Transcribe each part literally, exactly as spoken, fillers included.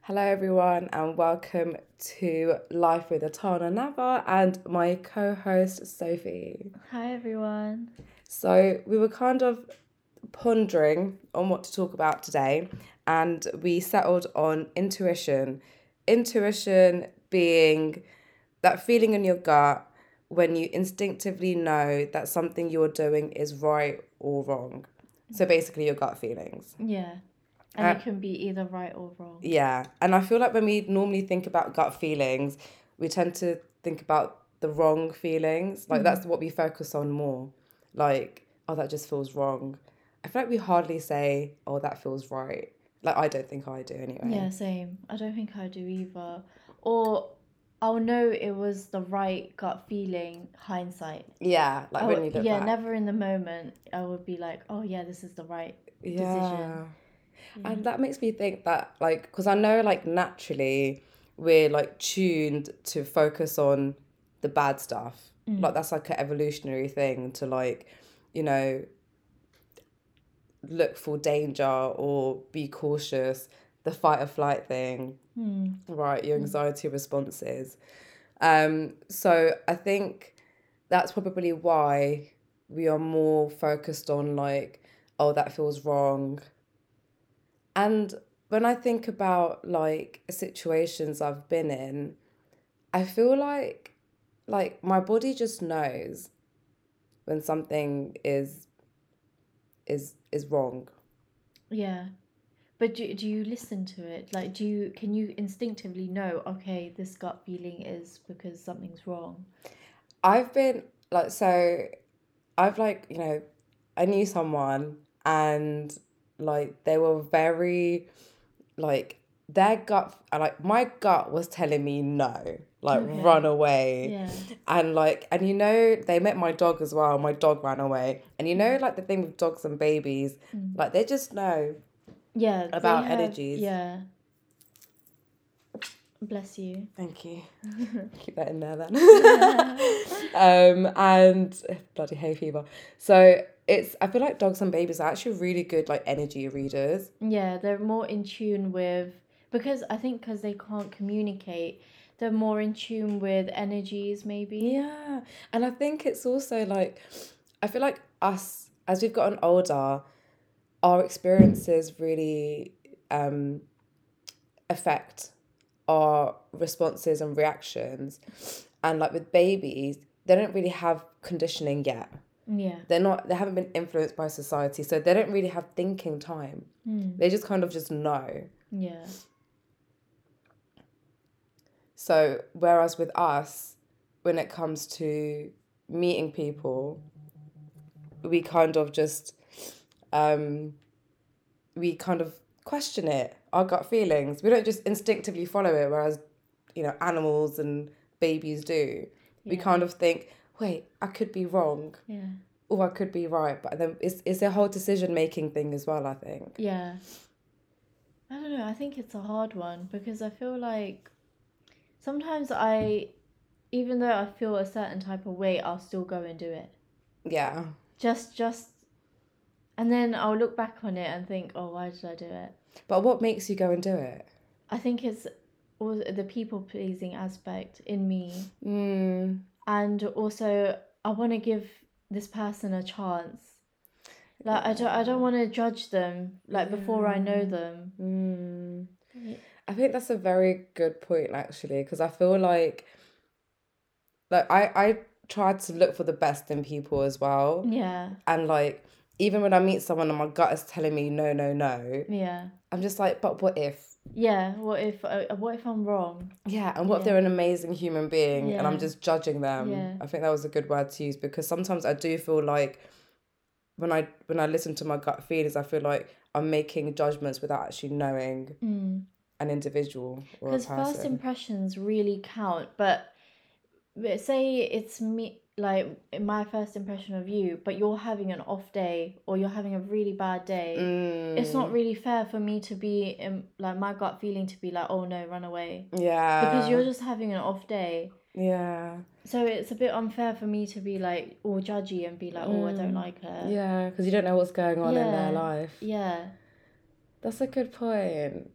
Hello, everyone, and welcome to Life with Atana Nava and my co host, Sophie. Hi everyone. So, we were kind of pondering on what to talk about today, and we settled on intuition. Intuition being that feeling in your gut when you instinctively know that something you're doing is right or wrong. So, basically, your gut feelings. Yeah. And Uh, it can be either right or wrong. Yeah, and I feel like when we normally think about gut feelings, we tend to think about the wrong feelings. Like that's what we focus on more. Like, oh, that just feels wrong. I feel like we hardly say, oh, that feels right. Like I don't think I do anyway. Yeah, same. I don't think I do either. Or I'll know it was the right gut feeling, hindsight. Yeah, like when Oh, you look yeah, back. never in the moment I would be like, oh yeah, this is the right decision. Yeah. Yeah. And that makes me think that like because I know like naturally we're like tuned to focus on the bad stuff. Like that's like an evolutionary thing to like, you know, look for danger or be cautious, the fight or flight thing, Hmm. right? Your anxiety responses. Um, so I think that's probably why we are more focused on like, oh, that feels wrong. And when I think about like situations I've been in, I feel like like my body just knows when something is is is wrong. Yeah. But do, do you listen to it? Like, do you can you instinctively know, okay, this gut feeling is because something's wrong? I've been like so I've like, you know, I knew someone and like they were very like their gut like my gut was telling me no, like Okay. run away. Yeah. And like and you know, they met my dog as well. My dog ran away. And you know like the thing with dogs and babies, like they just know Yeah, they about have, energies. yeah. Bless you. Thank you. Keep that in there then. um, and eh, bloody hay fever. So it's I feel like dogs and babies are actually really good like energy readers. Yeah, they're more in tune with, because I think because they can't communicate, they're more in tune with energies, maybe. Yeah. And I think it's also like I feel like us as we've gotten older, our experiences really um affect our responses and reactions. And like with babies, they don't really have conditioning yet. Yeah. They're not they haven't been influenced by society, so they don't really have thinking time. Mm. They just kind of just know. Yeah. So whereas with us, when it comes to meeting people, we kind of just um we kind of question it, our gut feelings. We don't just instinctively follow it, whereas, you know, animals and babies do. We Yeah. kind of think, wait, I could be wrong, Yeah. or I could be right. But then it's, it's a whole decision making thing as well, I think. Yeah. I don't know. I think it's a hard one because I feel like sometimes I, even though I feel a certain type of way, I'll still go and do it. Yeah. Just, just, and then I'll look back on it and think, oh, why did I do it? But what makes you go and do it? I think it's all the people pleasing aspect in me. Mm, And also, I want to give this person a chance. Like, I don't, I don't want to judge them, like, before I know them. mm. Y- I think that's a very good point, actually, because I feel like like I I try to look for the best in people as well, Yeah, and like even when I meet someone and my gut is telling me no, no, no, yeah. I'm just like, but what if? Yeah, what if, uh, what if I'm wrong? Yeah, and what if Yeah, they're an amazing human being and I'm yeah, just judging them? yeah. I think that was a good word to use because sometimes I do feel like when I when I listen to my gut feelings, I feel like I'm making judgments without actually knowing Mm. an individual or a Because first person. impressions really count, but but say it's me, like my first impression of you, but you're having an off day or you're having a really bad day. It's not Mm, really fair for me to be in, like my gut feeling to be like, oh no, run away, because yeah, you're just having an off day. yeah, So it's a bit unfair for me to be like all judgy and be like, oh, I don't mm, like her. yeah, because you don't know what's going on in their Yeah, life. yeah. That's a good point.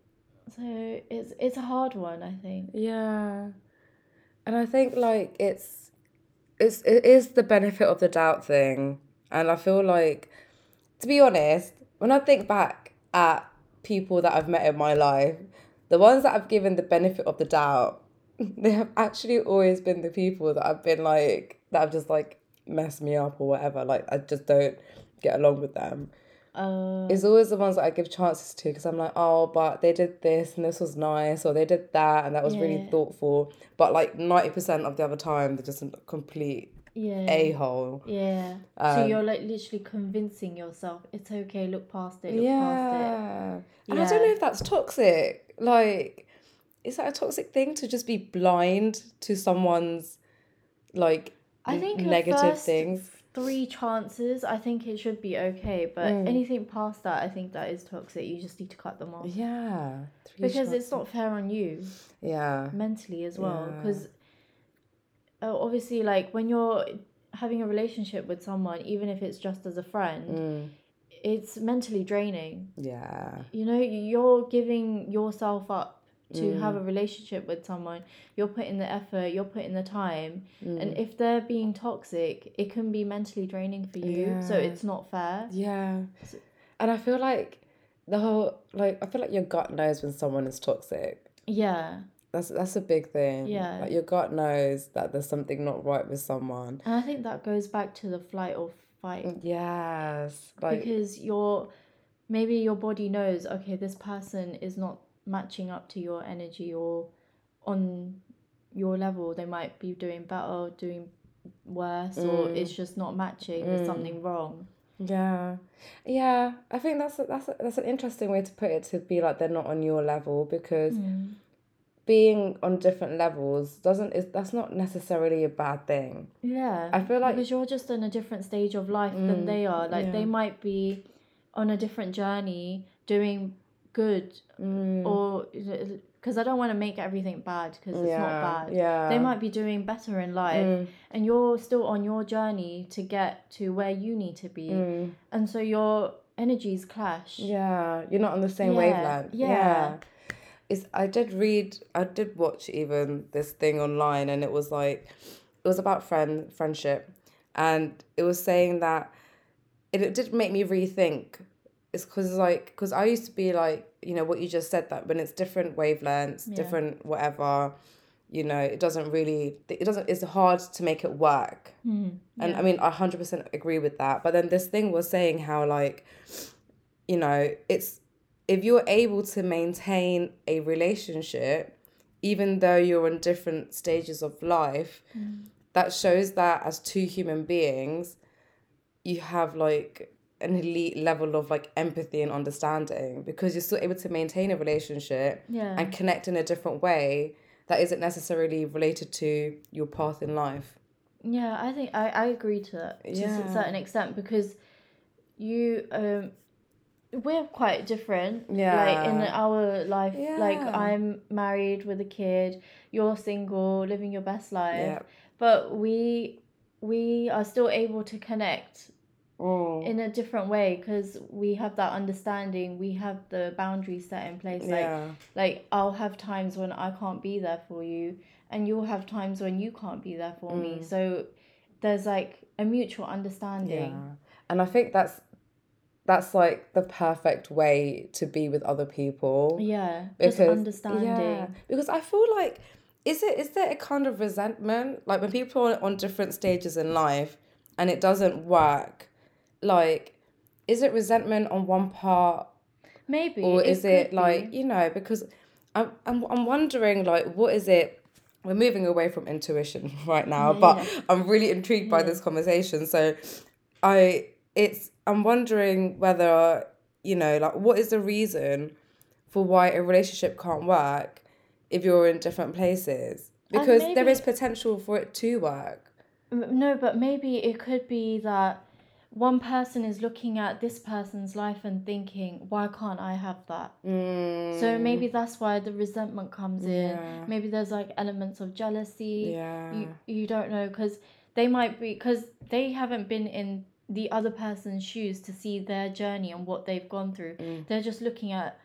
So it's it's a hard one, I think. Yeah. And I think like it's it's it is the benefit of the doubt thing. And I feel like, to be honest, when I think back at people that I've met in my life, the ones that I've given the benefit of the doubt, they have actually always been the people that I've been like that have just like messed me up or whatever. Like I just don't get along with them. Uh, It's always the ones that I give chances to because I'm like, oh, but they did this and this was nice, or they did that and that was really yeah, thoughtful. But like ninety percent of the other time, they're just a complete yeah, a hole. yeah. So Um, you're like literally convincing yourself it's okay. Look past it. Look past it. yeah. And I don't Yeah. know if that's toxic. Like, is that a toxic thing to just be blind to someone's like I n- think your negative first things? three chances, I think it should be okay. But Mm. anything past that, I think that is toxic. You just need to cut them off. Yeah. Three Because it's chances. not fair on you Yeah. mentally as well. Yeah. Because uh, obviously, like when you're having a relationship with someone, even if it's just as a friend, Mm. it's mentally draining. Yeah. You know, you're giving yourself up to Mm. have a relationship with someone. You're putting the effort, you're putting the time. And Mm. if they're being toxic, it can be mentally draining for you. So Yeah. it's not fair. Yeah. So- And I feel like the whole like I feel like your gut knows when someone is toxic. Yeah. That's that's a big thing. Yeah. Like your gut knows that there's something not right with someone. And I think that goes back to the flight or fight. Yes. Like Because your maybe your body knows, okay, this person is not matching up to your energy or on your level. They might be doing better, doing worse, or mm, it's just not matching. There's something wrong. yeah. Yeah. I think that's a, that's a, that's an interesting way to put it, to be like they're not on your level, because Mm. being on different levels doesn't is that's not necessarily a bad thing. Yeah, I feel like because you're just in a different stage of life than they are. Like yeah. they might be on a different journey, doing good, Mm, or because I don't want to make everything bad because it's yeah. not bad. Yeah. They might be doing better in life, Mm, and you're still on your journey to get to where you need to be, mm, and so your energies clash. yeah. You're not on the same Yeah, wavelength. yeah. Yeah. It's I did read I did watch even this thing online, and it was like it was about friend friendship, and it was saying that it, it did make me rethink. It's because like because I used to be like, you know, what you just said, that when it's different wavelengths, Yeah. different whatever, you know, it doesn't really it doesn't it's hard to make it work. Mm, And yeah. I mean, I one hundred percent agree with that. But then this thing was saying how like, you know, it's if you're able to maintain a relationship, even though you're in different stages of life, Mm. that shows that as two human beings, you have like an elite level of like empathy and understanding, because you're still able to maintain a relationship Yeah. and connect in a different way that isn't necessarily related to your path in life. Yeah, I think I, I agree to that to Yeah. a certain extent, because you um we're quite different. Like in Yeah. our life, like Yeah. I'm married with a kid, you're single, living your best life. Yeah. But we we are still able to connect Mm. in a different way because we have that understanding, we have the boundaries set in place. Like Yeah. like I'll have times when I can't be there for you, and you'll have times when you can't be there for me. Mm. So there's like a mutual understanding. Yeah. And I think that's that's like the perfect way to be with other people. Yeah, Because just understanding. yeah, because I feel like is it is there a kind of resentment, like when people are on different stages in life and it doesn't work, like is it resentment on one part, Maybe. or it is it could like, be. you know, because I'm I'm I'm wondering like what is it. We're moving away from intuition right now, Yeah, but yeah. I'm really intrigued by Yeah. this conversation. So I it's I'm wondering whether, you know, like what is the reason for why a relationship can't work if you're in different places? And Because there maybe- is potential for it to work. M- No, but maybe it could be that one person is looking at this person's life and thinking, why can't I have that? Mm, So maybe that's why the resentment comes in. Yeah. Maybe there's like elements of jealousy. Yeah. You you don't know, because they might be, because they haven't been in the other person's shoes to see their journey and what they've gone through. Mm. They're just looking at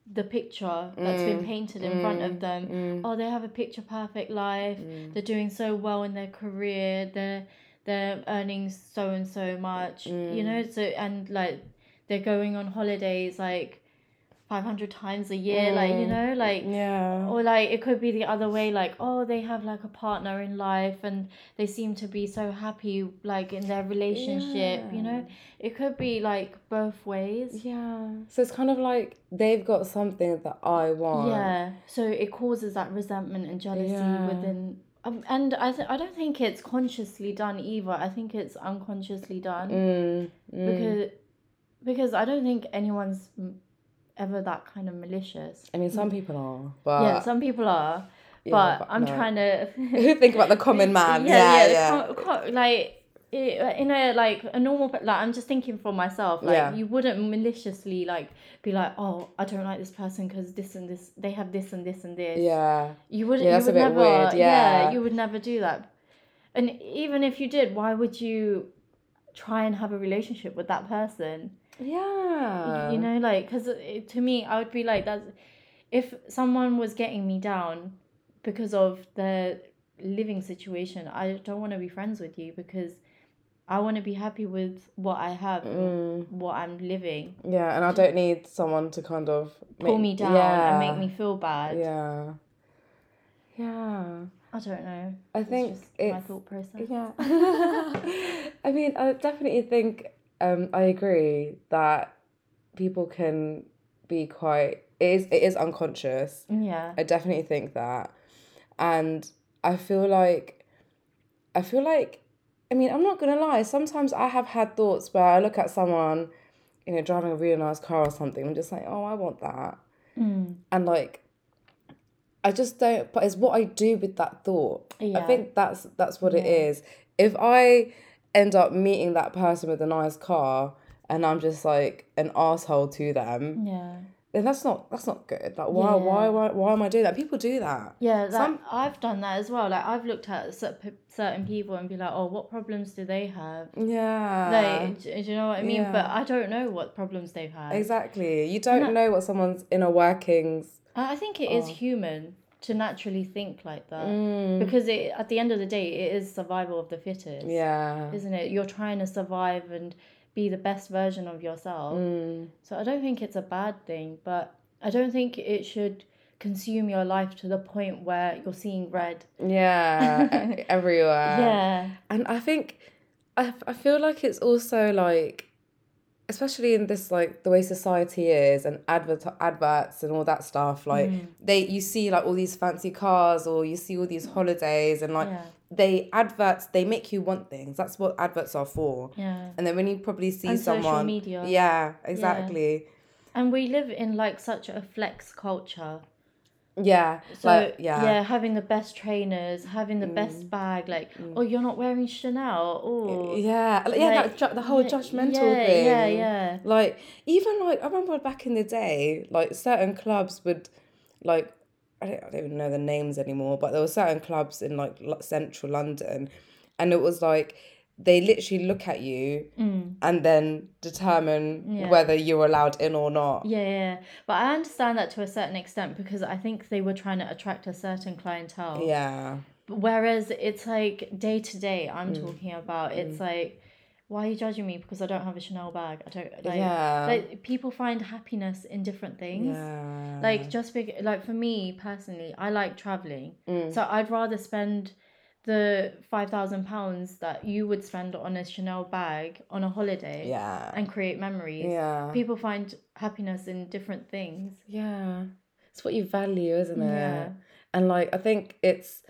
the picture that's been painted in front of them. Oh, they have a picture perfect life. They're doing so well in their career. They're they're earning so and so much. You know, so and like they're going on holidays like five hundred times a year, like, you know, like, Yeah. or like it could be the other way, like, oh, they have like a partner in life and they seem to be so happy like in their relationship. You know, it could be like both ways. Yeah. So it's kind of like they've got something that I want. Yeah, so it causes that resentment and jealousy Yeah. within, um, and I th- I don't think it's consciously done either. I think it's unconsciously done. Mm, because because I don't think anyone's m- ever that kind of malicious. I mean, some people are, but Yeah, some people are, Yeah, but, but I'm no. trying to think about the common man. yeah, Yeah, yeah, yeah. the co- co- like i- in a like a normal pe- like I'm just thinking for myself, like Yeah. you wouldn't maliciously like be like, oh, I don't like this person because this and this, they have this and this and this. Yeah. You would Yeah, that's you a would bit never weird, yeah. you would never do that. And even if you did, why would you try and have a relationship with that person? Yeah. You know, like, because to me, I would be like, that's if someone was getting me down because of their living situation, I don't want to be friends with you because I want to be happy with what I have, what I'm living. Yeah, and I don't need someone to kind of Pull make- me down yeah. and make me feel bad. Yeah. Yeah. I don't know. I It's think just my it's- thought process. Yeah. I mean, I definitely think um, I agree that people can be quite. It is. It is unconscious. Yeah. I definitely think that, and I feel like, I feel like, I mean, I'm not gonna lie. Sometimes I have had thoughts where I look at someone, you know, driving a really nice car or something. I'm just like, oh, I want that, Mm. and like, I just don't. But it's what I do with that thought. I Yeah. think that's that's what it Yeah. is. If I end up meeting that person with a nice car and I'm just like an asshole to them, Yeah. then that's not that's not good. Like why why Yeah. why why am I doing that? People do that. Yeah, that, Some- I've done that as well. Like, I've looked at cer- p- certain people and be like, oh, what problems do they have? Yeah. Like, do, do you know what I mean? Yeah. But I don't know what problems they've had. Exactly. You don't No. know what someone's inner workings. I I think it is Oh. human to naturally think like that. Mm, Because it, at the end of the day, it is survival of the fittest. yeah. Isn't it? You're trying to survive and be the best version of yourself. Mm, So I don't think it's a bad thing, but I don't think it should consume your life to the point where you're seeing red. yeah. e- Everywhere. Yeah. And I think, I, I feel like it's also like, especially in this, like the way society is and advert adverts and all that stuff, like Mm. they, you see like all these fancy cars or you see all these holidays and like Yeah. they adverts, they make you want things. That's what adverts are for. Yeah. And then when you probably see And social someone, media. yeah, exactly, And we live in like such a flex culture. yeah, So like yeah, yeah, having the best trainers, having the best bag, like, oh, you're not wearing Chanel. Oh, yeah, like, yeah, Like, that ju- the whole yeah, judgmental yeah, thing. yeah, yeah. Like even like I remember back in the day, like certain clubs would, like I don't, I don't even know the names anymore, but there were certain clubs in like lo- central London, and it was like they literally look at you Mm. and then determine Yeah. whether you're allowed in or not. Yeah, yeah. But I understand that to a certain extent because I think they were trying to attract a certain clientele. Yeah, Whereas it's like day to day, I'm Mm. talking about. It's like, why are you judging me because I don't have a Chanel bag? I don't like. Yeah. Like people find happiness in different things. yeah, Like just big, like for me personally, I like traveling. Mm. So I'd rather spend the five thousand pounds that you would spend on a Chanel bag on a holiday yeah, and create memories. yeah, People find happiness in different things. yeah. It's what you value, isn't it? Yeah. And like I think it's,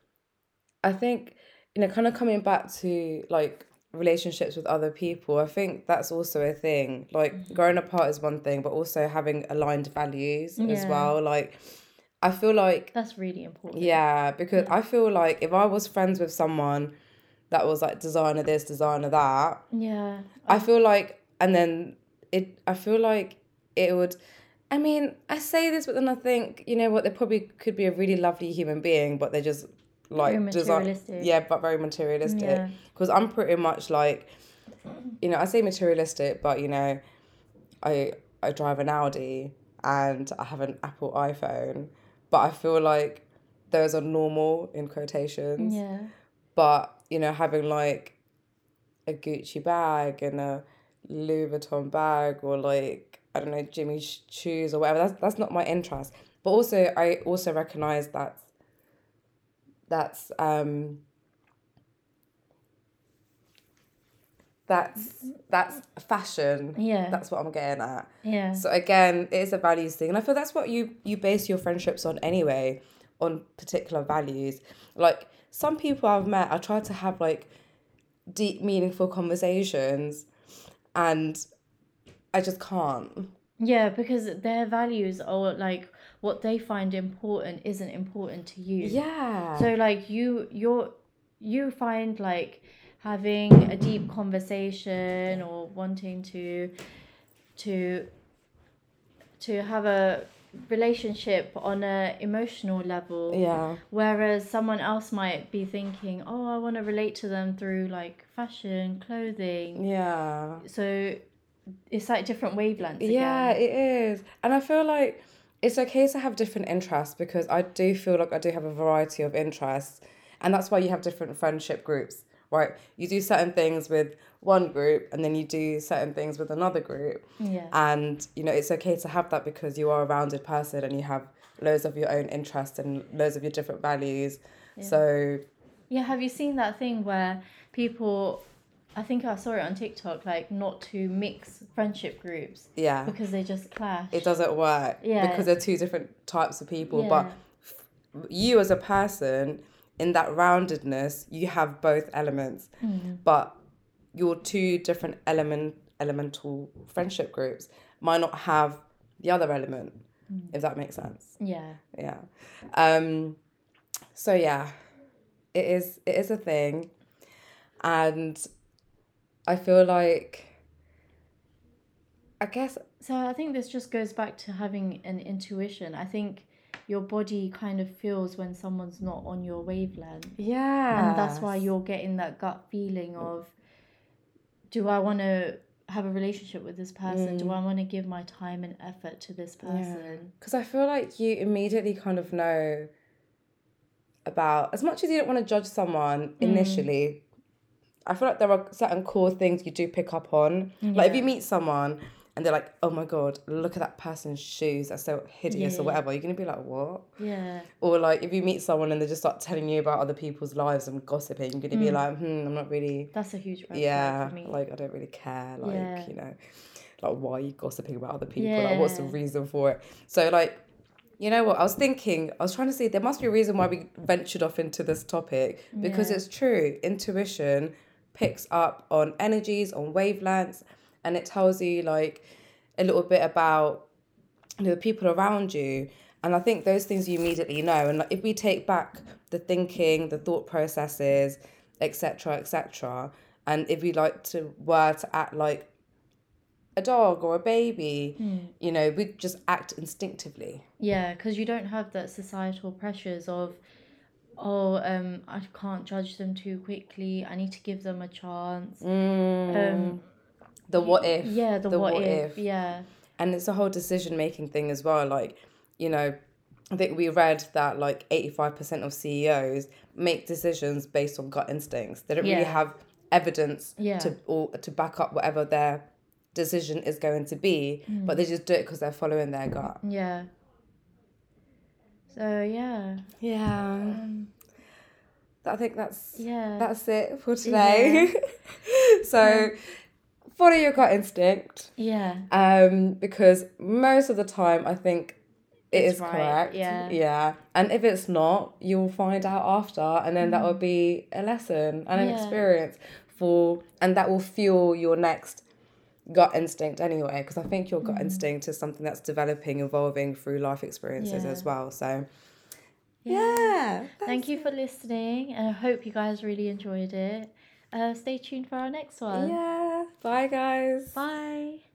I think you know, kind of coming back to like relationships with other people. I think that's also a thing. Like Mm-hmm. growing apart is one thing, but also having aligned values as Yeah. well. Like I feel like That's really important. yeah, because I feel like if I was friends with someone that was like designer this, designer that, Yeah. I feel like, and then it, I feel like it would, I mean, I say this, but then I think, you know what, they probably could be a really lovely human being, but they're just like, Very design, materialistic. yeah, but very materialistic. Yeah. Because I'm pretty much like, you know, I say materialistic, but you know, I I drive an Audi and I have an Apple iPhone, but I feel like those are normal in quotations. Yeah. But, you know, having like a Gucci bag and a Louis Vuitton bag or like, I don't know, Jimmy's shoes or whatever, that's, that's not my interest. But also, I also recognize that that's, um, that's, that's fashion. Yeah. That's what I'm getting at. Yeah. So again, it is a values thing. And I feel that's what you, you base your friendships on anyway, on particular values. Like, some people I've met, I try to have like deep, meaningful conversations, and I just can't. Yeah, because their values are like what they find important isn't important to you. Yeah. So like you you're you find like having a deep conversation or wanting to to to have a relationship on a emotional level, Yeah. whereas someone else might be thinking, oh, I want to relate to them through like fashion, clothing. Yeah. So it's like different wavelengths again. Yeah, it is. And I feel like it's okay to have different interests, because I do feel like I do have a variety of interests. And that's why you have different friendship groups, right? You do certain things with one group and then you do certain things with another group. Yeah. And, you know, it's okay to have that because you are a rounded person and you have loads of your own interests and loads of your different values. Yeah. So, Yeah, have you seen that thing where people, I think I saw it on TikTok, like not to mix friendship groups yeah, because they just clash. it doesn't work Yeah. because they're two different types of people. Yeah. But you as a person, in that roundedness, you have both elements. Mm. But your two different element elemental friendship groups might not have the other element, Mm. if that makes sense. Yeah. Yeah. Um. So yeah, it is. It is a thing, and I feel like, I guess. So I think this just goes back to having an intuition. I think your body kind of feels when someone's not on your wavelength. Yeah. And that's why you're getting that gut feeling of, do I want to have a relationship with this person? Mm. Do I want to give my time and effort to this person? Because yeah. I feel like you immediately kind of know about, as much as you don't want to judge someone initially, mm. I feel like there are certain core things you do pick up on. Yeah. Like if you meet someone and they're like, oh my God, look at that person's shoes, that's so hideous, yeah. or whatever, you're going to be like, what? Yeah. Or like if you meet someone and they just start telling you about other people's lives and gossiping, you're going to mm. be like, hmm, I'm not really... That's a huge red yeah, flag for me. Like I don't really care, like, yeah. you know, like why are you gossiping about other people? Yeah. Like what's the reason for it? So like, you know what, I was thinking, I was trying to see, there must be a reason why we ventured off into this topic, because yeah. it's true, intuition picks up on energies, on wavelengths, and it tells you like a little bit about, you know, the people around you. And I think those things you immediately know. And like, if we take back the thinking, the thought processes, et cetera, et cetera, and if we like to were to act like a dog or a baby, mm. you know, we just act instinctively. Yeah, because you don't have that societal pressures of, oh, um, I can't judge them too quickly, I need to give them a chance. Mm. Um, the what if. Yeah, the, the what, what if, if, yeah. And it's a whole decision-making thing as well. Like, you know, I think we read that like eighty-five percent of C E Os make decisions based on gut instincts. They don't yeah. really have evidence yeah. to or to back up whatever their decision is going to be, mm. but they just do it because they're following their gut. Yeah. So, yeah. Yeah. Um, I think that's yeah. that's it for today. Yeah. So... Yeah. Follow your gut instinct. Yeah. Um, because most of the time, I think it it's is right. correct. Yeah. Yeah. And if it's not, you'll find out after, and then mm. that will be a lesson and an yeah. experience for, and that will fuel your next gut instinct anyway. Because I think your gut mm. instinct is something that's developing, evolving through life experiences yeah. as well. So. Yeah. yeah Thank you it. for listening, and I hope you guys really enjoyed it. Uh, stay tuned for our next one. Yeah. Bye, guys. Bye.